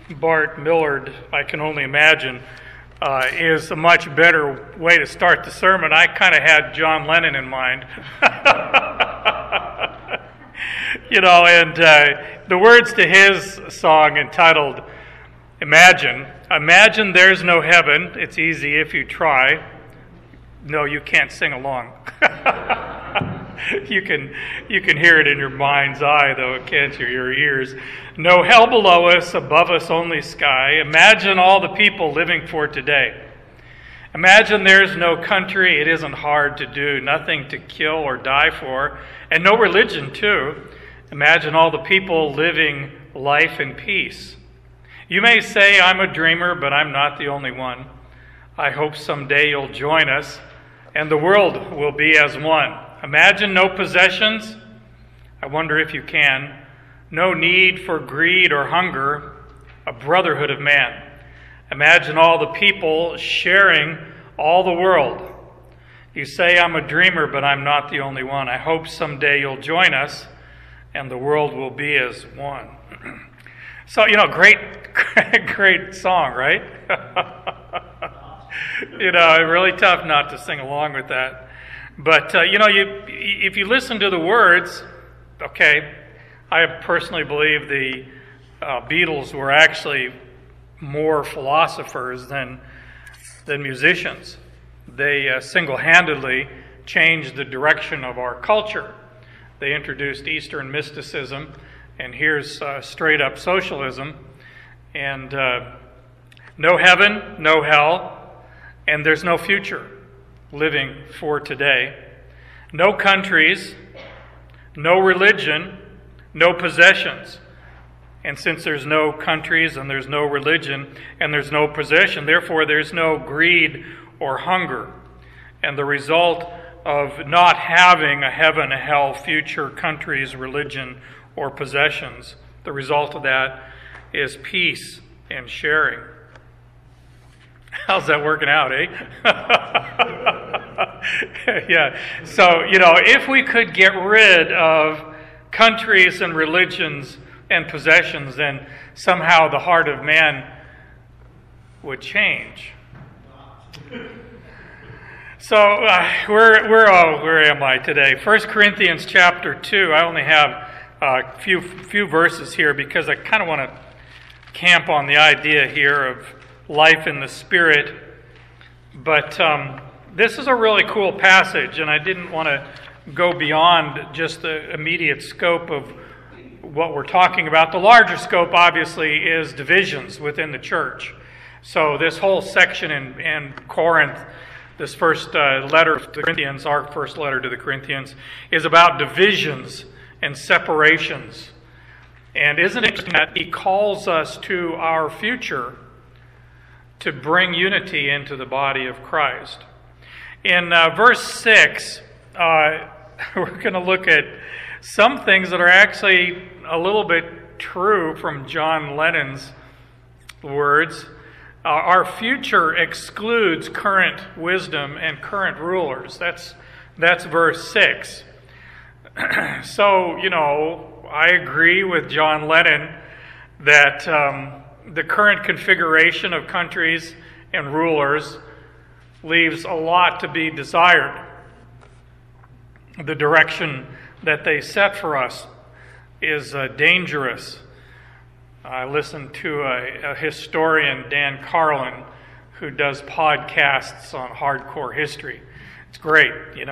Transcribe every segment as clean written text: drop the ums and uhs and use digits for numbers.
Bart Millard, I can only imagine, is a much better way to start the sermon. I kind of had John Lennon in mind. And the words to his song entitled Imagine there's no heaven. It's easy if you try. No, you can't sing along. You can hear it in your mind's eye, though it can't hear your ears. No hell below us, above us only sky. Imagine all the people living for today. Imagine there's no country, it isn't hard to do, nothing to kill or die for, and no religion too. Imagine all the people living life in peace. You may say I'm a dreamer, but I'm not the only one. I hope someday you'll join us, and the world will be as one. Imagine no possessions. I wonder if you can. No need for greed or hunger. A brotherhood of man. Imagine all the people sharing all the world. You say I'm a dreamer, but I'm not the only one. I hope someday you'll join us, and the world will be as one. So, great song, right? Really tough not to sing along with that. But, if you listen to the words, I personally believe the Beatles were actually more philosophers than musicians. They single-handedly changed the direction of our culture. They introduced Eastern mysticism, and here's straight-up socialism. And no heaven, no hell, and there's no future living for today. No countries, no religion, no possessions. And since there's no countries and there's no religion and there's no possession, therefore there's no greed or hunger. And the result of not having a heaven, a hell, future, countries, religion, or possessions, the result of that is peace and sharing. How's that working out, eh? Yeah. So, if we could get rid of countries and religions and possessions, then somehow the heart of man would change. So, where am I today? 1 Corinthians chapter 2. I only have a few verses here because I kind of want to camp on the idea here of life in the Spirit. But this is a really cool passage, and I didn't want to go beyond just the immediate scope of what we're talking about. The larger scope, obviously, is divisions within the church. So this whole section in Corinth, this first letter to the Corinthians, our first letter to the Corinthians, is about divisions and separations. And isn't it interesting that he calls us to our future to bring unity into the body of Christ? In verse 6, we're going to look at some things that are actually a little bit true from John Lennon's words. Our future excludes current wisdom and current rulers. That's verse 6. So, I agree with John Lennon that the current configuration of countries and rulers leaves a lot to be desired. The direction that they set for us is dangerous. I listened to a historian, Dan Carlin, who does podcasts on hardcore history. It's great,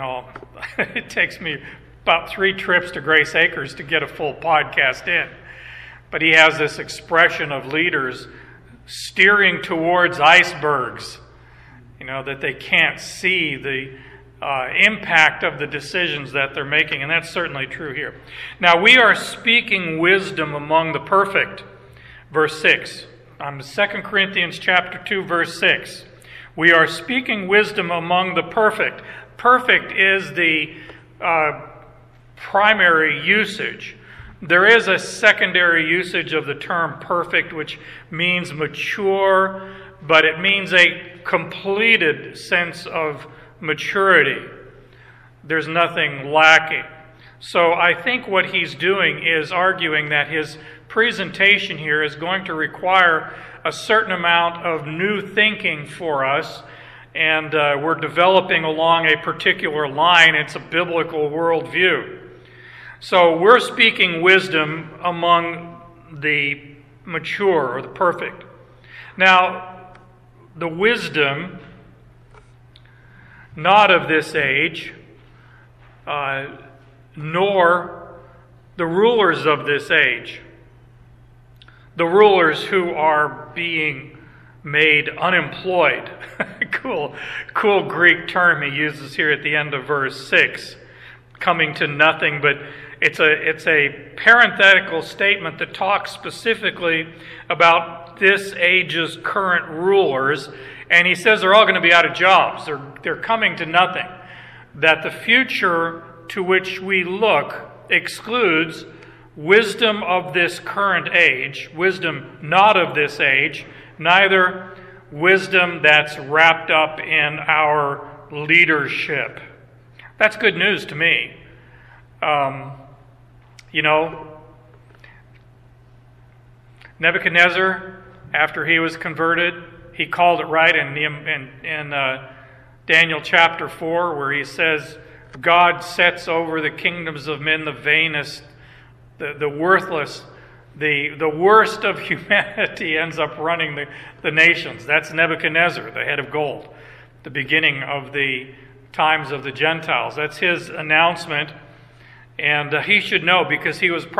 It takes me about 3 trips to Grace Acres to get a full podcast in. But he has this expression of leaders steering towards icebergs, that they can't see the impact of the decisions that they're making, and that's certainly true here. Now, we are speaking wisdom among the perfect, verse 6. 2 Corinthians chapter 2, verse 6. We are speaking wisdom among the perfect. Perfect is the primary usage. There is a secondary usage of the term perfect, which means mature, but it means a completed sense of maturity. There's nothing lacking. So I think what he's doing is arguing that his presentation here is going to require a certain amount of new thinking for us, and we're developing along a particular line. It's a biblical worldview. So we're speaking wisdom among the mature or the perfect. Now, the wisdom not of this age, nor the rulers of this age, the rulers who are being made unemployed. cool Greek term he uses here at the end of verse 6, coming to nothing, but it's a parenthetical statement that talks specifically about this age's current rulers, and he says they're all going to be out of jobs. They're coming to nothing. That the future to which we look excludes wisdom of this current age, wisdom not of this age, neither wisdom that's wrapped up in our leadership. That's good news to me. Nebuchadnezzar, after he was converted, he called it right in Daniel chapter 4, where he says, God sets over the kingdoms of men the vainest, the worthless, the worst of humanity ends up running the nations. That's Nebuchadnezzar, the head of gold, the beginning of the times of the Gentiles. That's his announcement, and he should know, because he was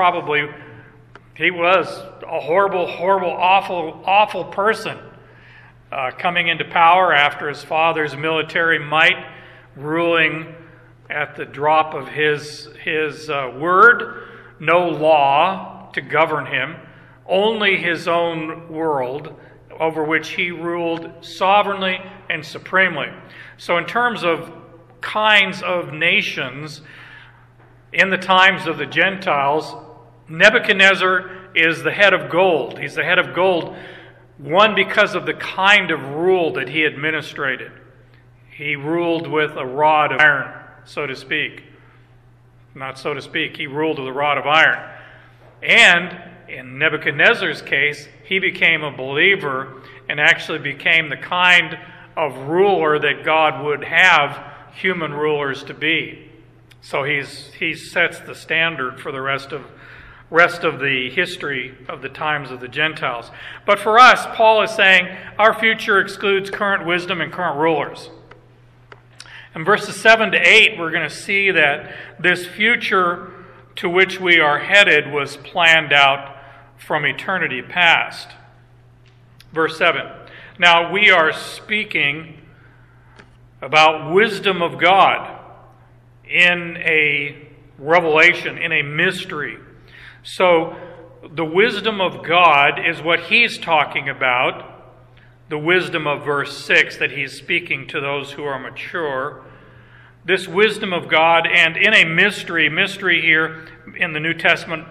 a horrible, awful person coming into power after his father's military might, ruling at the drop of his word, no law to govern him, only his own world over which he ruled sovereignly and supremely. So in terms of kinds of nations in the times of the Gentiles, Nebuchadnezzar is the head of gold. He's the head of gold, one, because of the kind of rule that he administrated. He ruled with a rod of iron, so to speak. Not so to speak, he ruled with a rod of iron. And in Nebuchadnezzar's case, he became a believer and actually became the kind of ruler that God would have human rulers to be. So he sets the standard for the rest of the history of the times of the Gentiles. But for us, Paul is saying our future excludes current wisdom and current rulers. In verses 7 to 8, we're going to see that this future to which we are headed was planned out from eternity past. Verse 7. Now we are speaking about wisdom of God in a revelation, in a mystery. So the wisdom of God is what he's talking about, the wisdom of verse 6 that he's speaking to those who are mature. This wisdom of God, and in a mystery here in the New Testament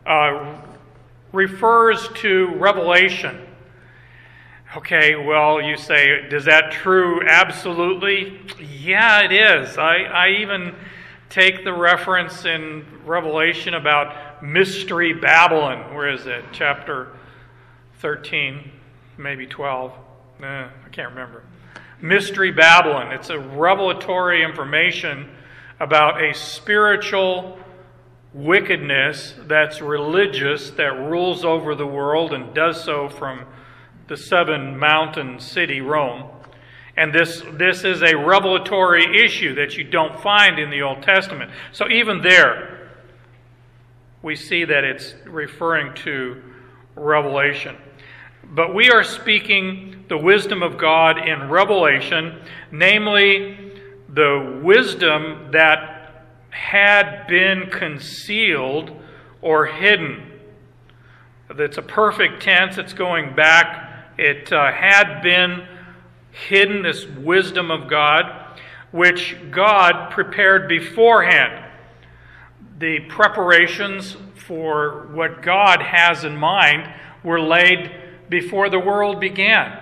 refers to revelation. Okay, well, you say, is that true? Absolutely. Yeah, it is. I even take the reference in Revelation about Mystery Babylon. Where is it? Chapter 13, maybe 12. I can't remember. Mystery Babylon. It's a revelatory information about a spiritual wickedness that's religious, that rules over the world and does so from the seven mountain city, Rome. And this is a revelatory issue that you don't find in the Old Testament. So even there, we see that it's referring to revelation. But we are speaking the wisdom of God in Revelation, namely the wisdom that had been concealed or hidden. It's a perfect tense. It's going back. It had been hidden, this wisdom of God, which God prepared beforehand. The preparations for what God has in mind were laid before the world began,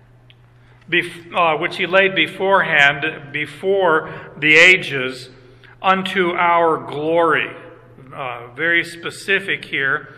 which he laid beforehand, before the ages, unto our glory. Very specific here.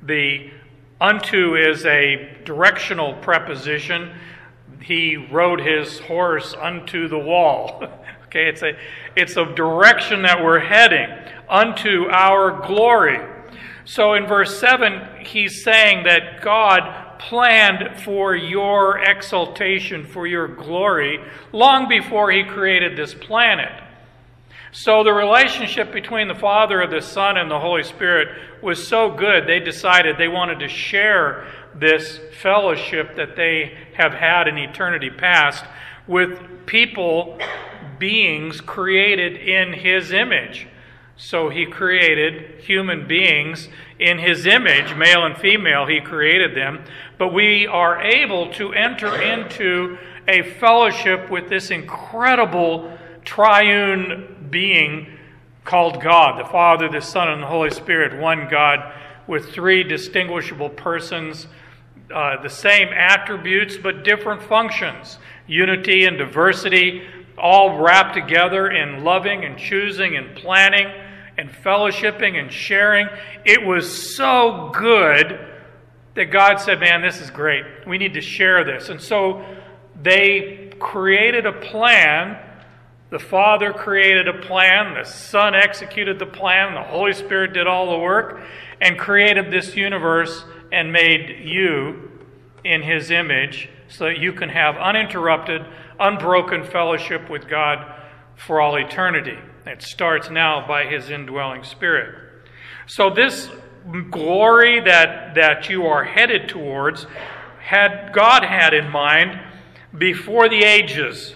The unto is a directional preposition. He rode his horse unto the wall. Okay, it's a direction that we're heading, unto our glory. So in verse 7, he's saying that God planned for your exaltation, for your glory, long before he created this planet. So the relationship between the Father, the Son, and the Holy Spirit was so good, they decided they wanted to share this fellowship that they have had in eternity past with people, beings created in his image. So he created human beings in his image, male and female, he created them. But we are able to enter into a fellowship with this incredible triune being called God, the Father, the Son, and the Holy Spirit, one God with three distinguishable persons, the same attributes but different functions, unity and diversity, all wrapped together in loving and choosing and planning and fellowshipping and sharing. It was so good that God said, man, this is great. We need to share this. And so they created a plan. The Father created a plan. The Son executed the plan. The Holy Spirit did all the work and created this universe and made you in his image so that you can have uninterrupted, unbroken fellowship with God for all eternity. It starts now by his indwelling Spirit. So this glory that you are headed towards, God had in mind before the ages.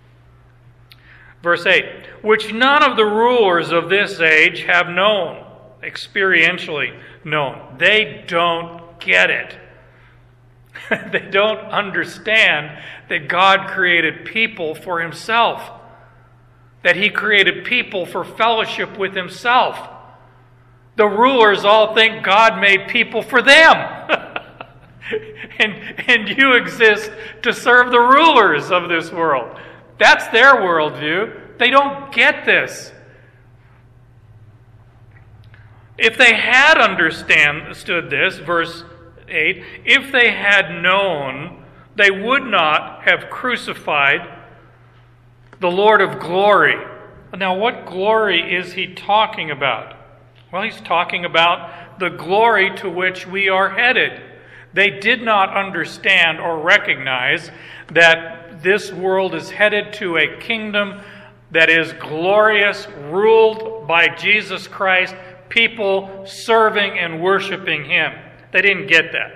Verse 8, which none of the rulers of this age have known, experientially known. They don't get it. They don't understand that God created people for himself, that he created people for fellowship with himself. The rulers all think God made people for them. and you exist to serve the rulers of this world. That's their worldview. They don't get this. If they had understood this, verse 8, if they had known, they would not have crucified the Lord of glory. Now, what glory is he talking about? Well, he's talking about the glory to which we are headed. They did not understand or recognize that this world is headed to a kingdom that is glorious, ruled by Jesus Christ, people serving and worshiping him. They didn't get that.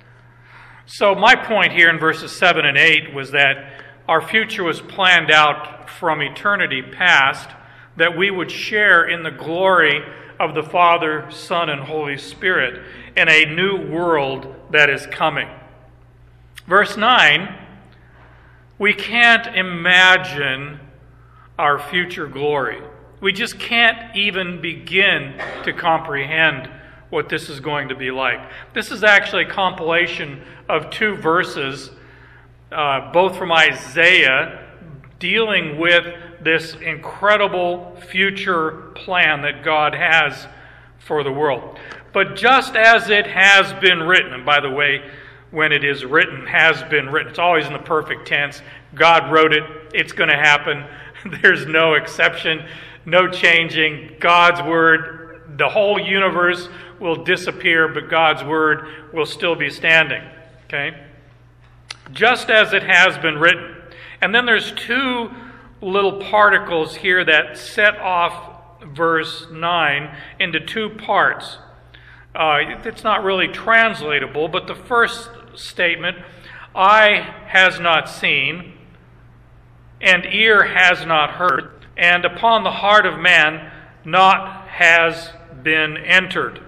So my point here in verses 7 and 8 was that our future was planned out from eternity past, that we would share in the glory of the Father, Son, and Holy Spirit in a new world that is coming. Verse 9, we can't imagine our future glory. We just can't even begin to comprehend what this is going to be like. This is actually a compilation of two verses, both from Isaiah, dealing with this incredible future plan that God has for the world. But just as it has been written, and by the way, when it is written, has been written, it's always in the perfect tense. God wrote it, it's going to happen. There's no exception, no changing. God's word, the whole universe will disappear, but God's word will still be standing. Okay? Just as it has been written. And then there's two little particles here that set off verse 9 into two parts. It's not really translatable, but the first statement, eye has not seen, and ear has not heard, and upon the heart of man not has been entered.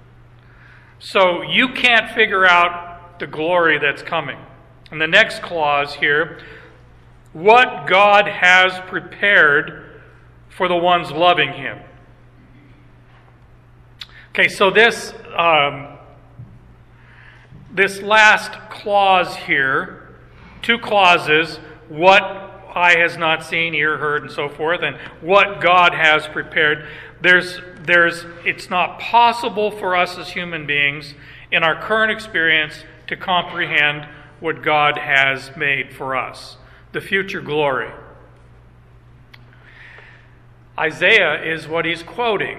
So you can't figure out the glory that's coming. And the next clause here, what God has prepared for the ones loving him. Okay, so this last clause here, two clauses, what eye has not seen, ear heard, and so forth, and what God has prepared. It's not possible for us as human beings in our current experience to comprehend what God has made for us, the future glory. Isaiah is what he's quoting.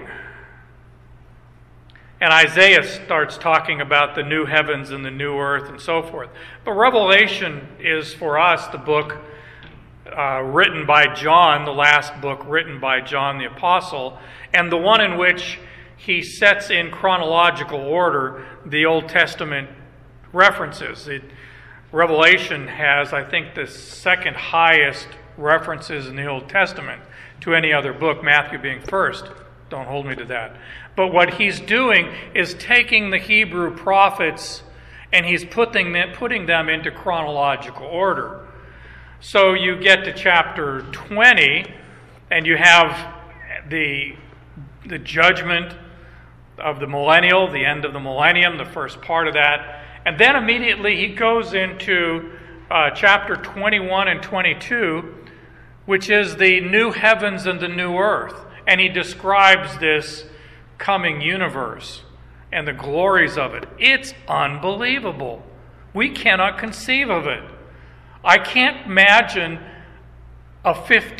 And Isaiah starts talking about the new heavens and the new earth and so forth. But Revelation is for us the book written by John, the last book written by John the Apostle, and the one in which he sets in chronological order the Old Testament references. Revelation has, I think, the second highest references in the Old Testament to any other book, Matthew being first. Don't hold me to that. But what he's doing is taking the Hebrew prophets and he's putting them into chronological order. So you get to chapter 20 and you have the judgment of the millennial, the end of the millennium, the first part of that. And then immediately he goes into chapter 21 and 22, which is the new heavens and the new earth. And he describes this coming universe and the glories of it. It's unbelievable. We cannot conceive of it. I can't imagine a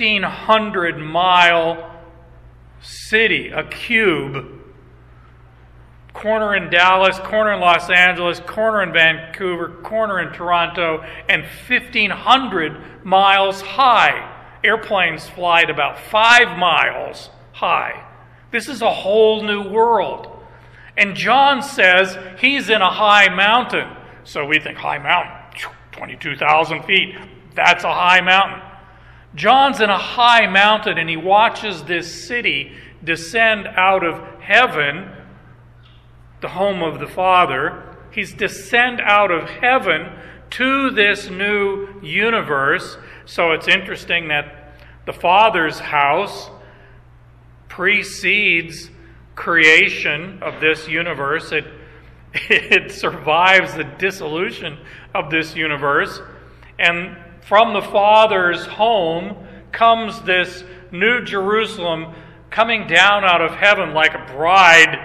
1,500-mile city, a cube, corner in Dallas, corner in Los Angeles, corner in Vancouver, corner in Toronto, and 1,500 miles high. Airplanes fly at about 5 miles high. This is a whole new world. And John says he's in a high mountain. So we think high mountain, 22,000 feet. That's a high mountain. John's in a high mountain and he watches this city descend out of heaven, the home of the Father. He's descend out of heaven to this new universe. So it's interesting that the Father's house precedes creation of this universe. It survives the dissolution of this universe. And from the Father's home comes this new Jerusalem coming down out of heaven like a bride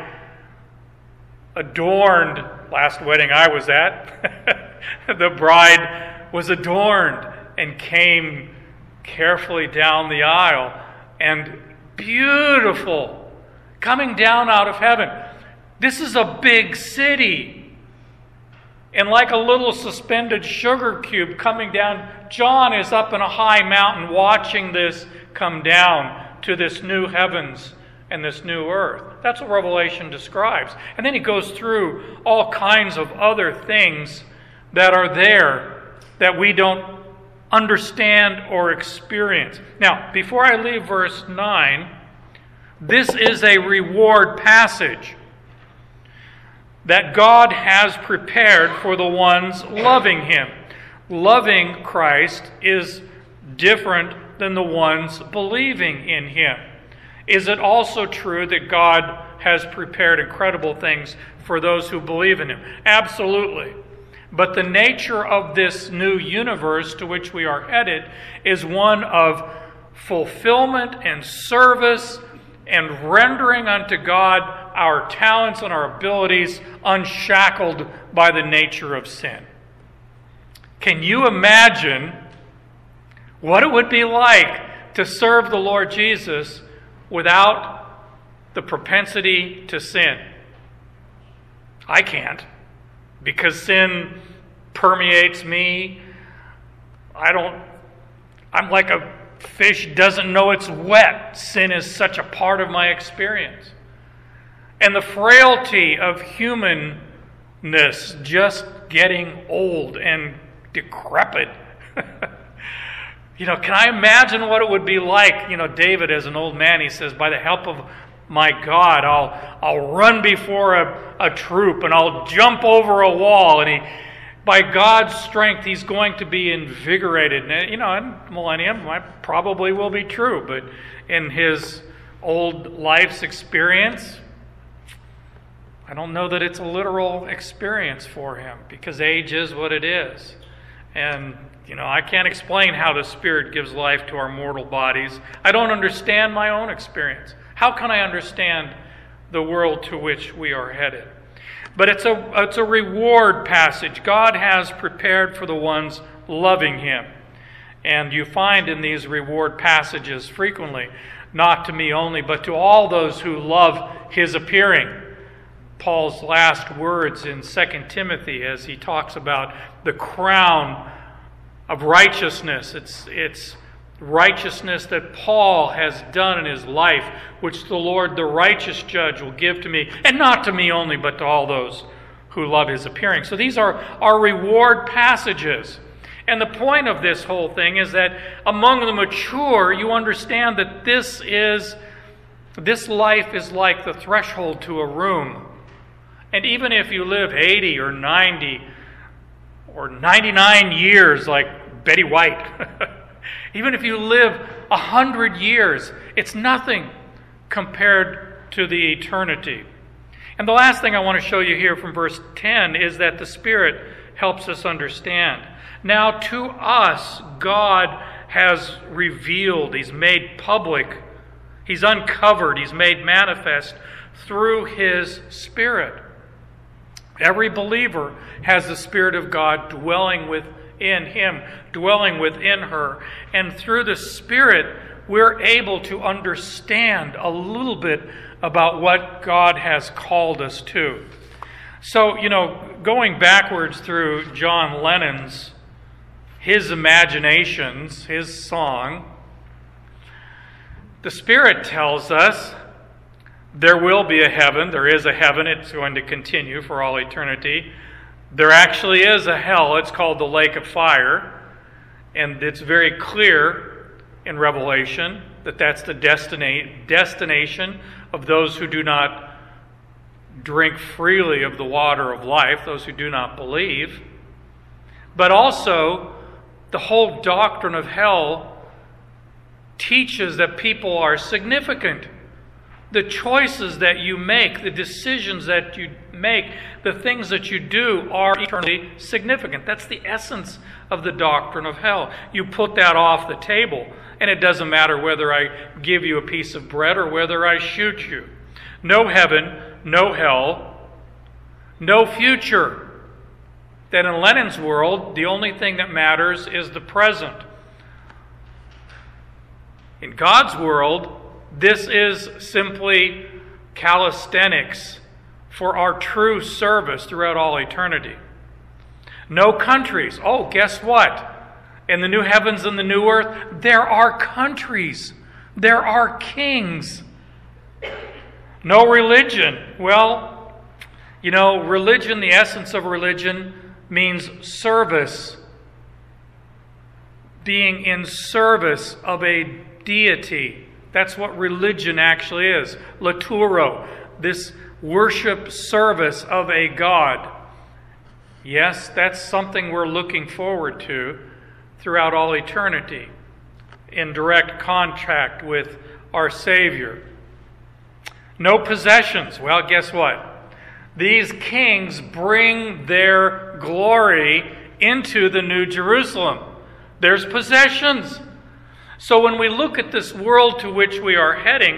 adorned. Last wedding I was at, the bride was adorned and came carefully down the aisle and beautiful, coming down out of heaven. This is a big city. And like a little suspended sugar cube coming down, John is up in a high mountain watching this come down to this new heavens and this new earth. That's what Revelation describes. And then he goes through all kinds of other things that are there that we don't understand or experience. Now, before I leave verse 9, this is a reward passage that God has prepared for the ones loving Him. Loving Christ is different than the ones believing in Him. Is it also true that God has prepared incredible things for those who believe in Him? Absolutely. But the nature of this new universe to which we are headed is one of fulfillment and service and rendering unto God our talents and our abilities unshackled by the nature of sin. Can you imagine what it would be like to serve the Lord Jesus without the propensity to sin? I can't, because sin permeates me. I'm like a fish doesn't know it's wet. Sin is such a part of my experience. And the frailty of humanness just getting old and decrepit. Can I imagine what it would be like? David, as an old man, he says, by the help of my God, I'll run before a troop and I'll jump over a wall. And by God's strength, he's going to be invigorated. And, in millennium, that probably will be true. But in his old life's experience, I don't know that it's a literal experience for him, because age is what it is. And, I can't explain how the Spirit gives life to our mortal bodies. I don't understand my own experience. How can I understand the world to which we are headed? But it's a reward passage. God has prepared for the ones loving Him. And you find in these reward passages frequently, not to me only, but to all those who love His appearing. Paul's last words in 2 Timothy as he talks about the crown of righteousness. It's righteousness that Paul has done in his life, which the Lord, the righteous judge, will give to me, and not to me only, but to all those who love His appearing. So these are our reward passages. And the point of this whole thing is that among the mature, you understand that this life is like the threshold to a room. And even if you live 80 or 90 or 99 years like Betty White, even if you live 100 years, it's nothing compared to the eternity. And the last thing I want to show you here from verse 10 is that the Spirit helps us understand. Now to us, God has revealed, He's made public, He's uncovered, He's made manifest through His Spirit. Every believer has the Spirit of God dwelling within him, dwelling within her. And through the Spirit, we're able to understand a little bit about what God has called us to. So, going backwards through John Lennon's, his imaginations, his song, the Spirit tells us there will be a heaven. There is a heaven. It's going to continue for all eternity. There actually is a hell. It's called the lake of fire. And it's very clear in Revelation that that's the destination of those who do not drink freely of the water of life, those who do not believe. But also, the whole doctrine of hell teaches that people are significant. The choices that you make, the decisions that you make, the things that you do are eternally significant. That's the essence of the doctrine of hell. You put that off the table, and it doesn't matter whether I give you a piece of bread or whether I shoot you. No heaven, no hell, no future. That in Lenin's world, the only thing that matters is the present. In God's world, this is simply calisthenics for our true service throughout all eternity. No countries. Oh, guess what? In the new heavens and the new earth, there are countries. There are kings. No religion. Well, religion, the essence of religion means service. Being in service of a deity. That's what religion actually is. Laturo, this worship service of a God. Yes, that's something we're looking forward to throughout all eternity, in direct contact with our Savior. No possessions. Well, guess what? These kings bring their glory into the New Jerusalem. There's possessions. So when we look at this world to which we are heading,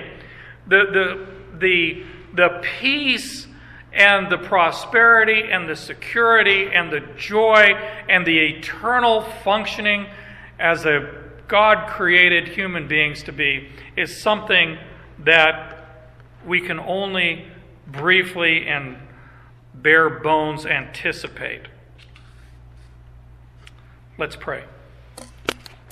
the peace and the prosperity and the security and the joy and the eternal functioning as a God-created human beings to be is something that we can only briefly and bare bones anticipate. Let's pray.